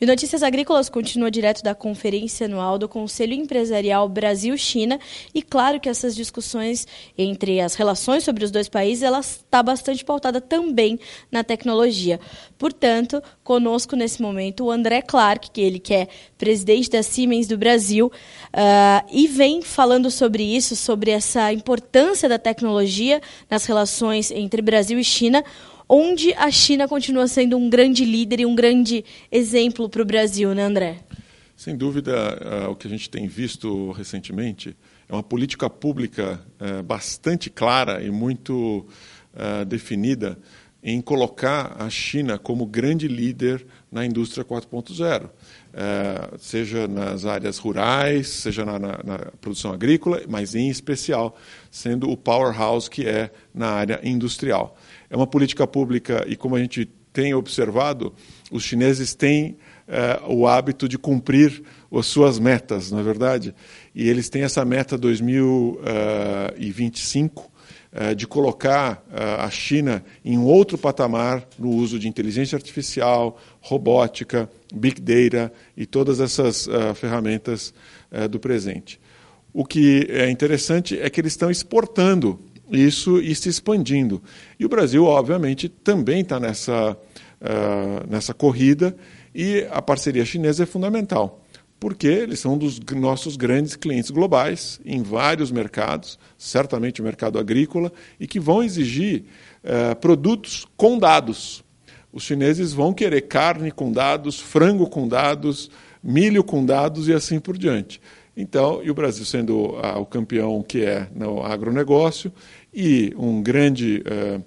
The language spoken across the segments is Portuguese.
E o Notícias Agrícolas continua direto da conferência anual do Conselho Empresarial Brasil-China e claro que essas discussões entre as relações sobre os dois países, ela está bastante pautada também na tecnologia. Portanto, conosco nesse momento o André Clark, que é presidente da Siemens do Brasil, e vem falando sobre isso, sobre essa importância da tecnologia nas relações entre Brasil e China, onde a China continua sendo um grande líder e um grande exemplo para o Brasil, né, André? Sem dúvida, o que a gente tem visto recentemente é uma política pública bastante clara e muito definida em colocar a China como grande líder na indústria 4.0, seja nas áreas rurais, seja na produção agrícola, mas em especial sendo o powerhouse que é na área industrial. É uma política pública e, como a gente tem observado, os chineses têm o hábito de cumprir as suas metas, não é verdade? E eles têm essa meta 2025 de colocar a China em um outro patamar no uso de inteligência artificial, robótica, big data e todas essas ferramentas do presente. O que é interessante é que eles estão exportando isso e se expandindo. E o Brasil, obviamente, também está nessa corrida e a parceria chinesa é fundamental, porque eles são um dos nossos grandes clientes globais em vários mercados, certamente o mercado agrícola, e que vão exigir produtos com dados. Os chineses vão querer carne com dados, frango com dados, milho com dados e assim por diante. Então, e o Brasil sendo o campeão que é no agronegócio e um grande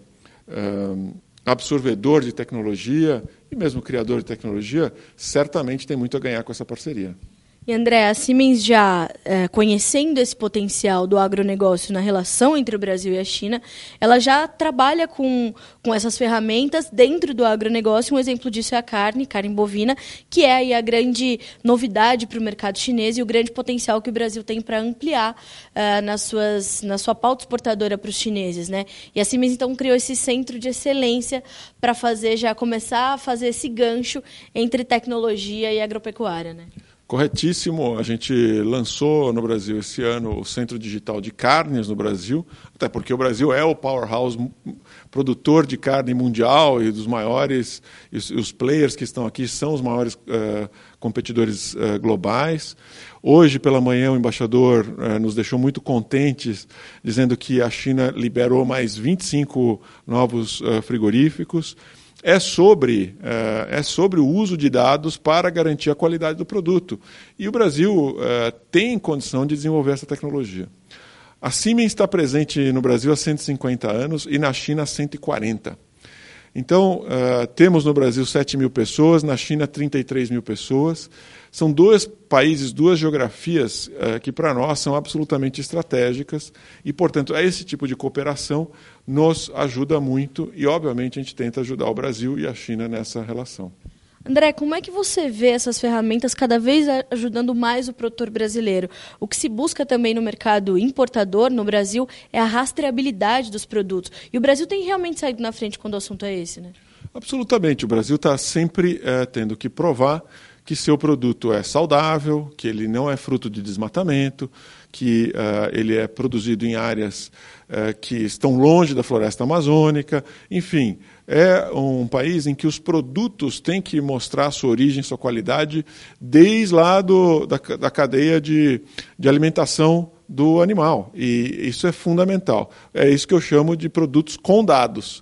absorvedor de tecnologia e mesmo criador de tecnologia, certamente tem muito a ganhar com essa parceria. E André, a Siemens já conhecendo esse potencial do agronegócio na relação entre o Brasil e a China, ela já trabalha com essas ferramentas dentro do agronegócio. Um exemplo disso é a carne bovina, que é aí a grande novidade para o mercado chinês e o grande potencial que o Brasil tem para ampliar na sua pauta exportadora para os chineses, né? E a Siemens então criou esse centro de excelência para começar a fazer esse gancho entre tecnologia e agropecuária, né? Corretíssimo, a gente lançou no Brasil esse ano o Centro Digital de Carnes no Brasil, até porque o Brasil é o powerhouse produtor de carne mundial e dos maiores, os players que estão aqui são os maiores competidores globais. Hoje, pela manhã, o embaixador nos deixou muito contentes, dizendo que a China liberou mais 25 novos frigoríficos. É sobre o uso de dados para garantir a qualidade do produto. E o Brasil tem condição de desenvolver essa tecnologia. A Siemens está presente no Brasil há 150 anos e na China há 140. Então, temos no Brasil 7 mil pessoas, na China 33 mil pessoas. São dois países, duas geografias que para nós são absolutamente estratégicas e, portanto, esse tipo de cooperação nos ajuda muito e, obviamente, a gente tenta ajudar o Brasil e a China nessa relação. André, como é que você vê essas ferramentas cada vez ajudando mais o produtor brasileiro? O que se busca também no mercado importador no Brasil é a rastreabilidade dos produtos. E o Brasil tem realmente saído na frente quando o assunto é esse, né? Absolutamente. O Brasil está sempre tendo que provar que seu produto é saudável, que ele não é fruto de desmatamento, que ele é produzido em áreas que estão longe da floresta amazônica. Enfim, é um país em que os produtos têm que mostrar sua origem, sua qualidade, desde lá da cadeia de alimentação do animal. E isso é fundamental. É isso que eu chamo de produtos com dados.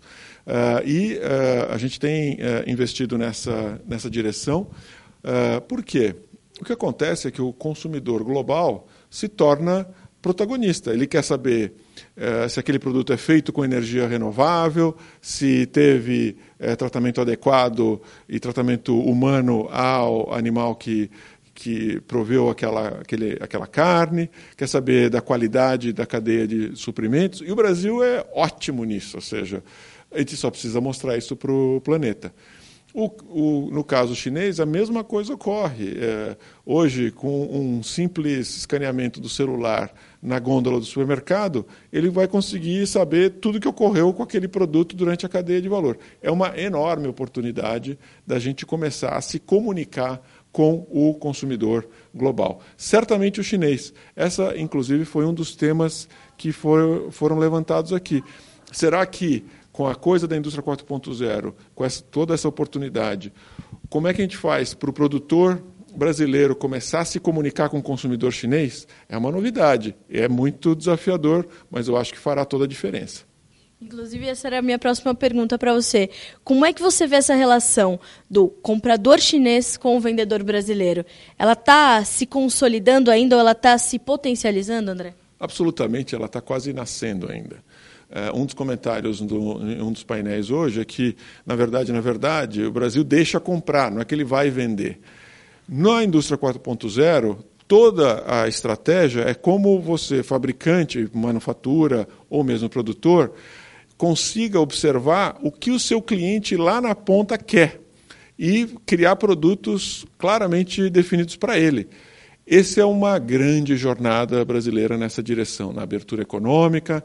A gente tem investido nessa direção. Por quê? O que acontece é que o consumidor global se torna protagonista. Ele quer saber se aquele produto é feito com energia renovável, se teve tratamento adequado e tratamento humano ao animal que proveu aquela carne, quer saber da qualidade da cadeia de suprimentos. E o Brasil é ótimo nisso, ou seja, a gente só precisa mostrar isso para o planeta. No caso chinês, a mesma coisa ocorre. Hoje, com um simples escaneamento do celular na gôndola do supermercado, ele vai conseguir saber tudo o que ocorreu com aquele produto durante a cadeia de valor. É uma enorme oportunidade da gente começar a se comunicar com o consumidor global. Certamente o chinês. Essa, inclusive, foi um dos temas que foram levantados aqui. Será que, com a coisa da indústria 4.0, com toda essa oportunidade, como é que a gente faz para o produtor brasileiro começar a se comunicar com o consumidor chinês? É uma novidade, é muito desafiador, mas eu acho que fará toda a diferença. Inclusive, essa era a minha próxima pergunta para você. Como é que você vê essa relação do comprador chinês com o vendedor brasileiro? Ela está se consolidando ainda ou ela está se potencializando, André? Absolutamente, ela está quase nascendo ainda. Um dos comentários em um dos painéis hoje é que, na verdade, o Brasil deixa comprar, não é que ele vai vender. Na indústria 4.0, toda a estratégia é como você, fabricante, manufatura ou mesmo produtor, consiga observar o que o seu cliente lá na ponta quer e criar produtos claramente definidos para ele. Essa é uma grande jornada brasileira nessa direção, na abertura econômica,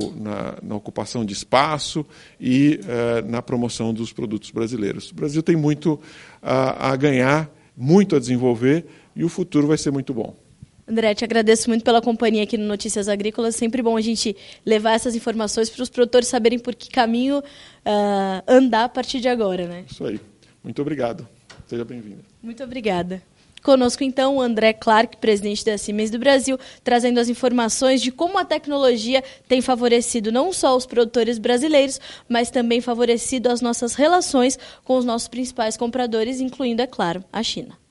na ocupação de espaço e na promoção dos produtos brasileiros. O Brasil tem muito a ganhar, muito a desenvolver e o futuro vai ser muito bom. André, te agradeço muito pela companhia aqui no Notícias Agrícolas. Sempre bom a gente levar essas informações para os produtores saberem por que caminho andar a partir de agora, né? Isso aí. Muito obrigado. Seja bem-vinda. Muito obrigada. Conosco, então, o André Clark, presidente da Siemens do Brasil, trazendo as informações de como a tecnologia tem favorecido não só os produtores brasileiros, mas também favorecido as nossas relações com os nossos principais compradores, incluindo, é claro, a China.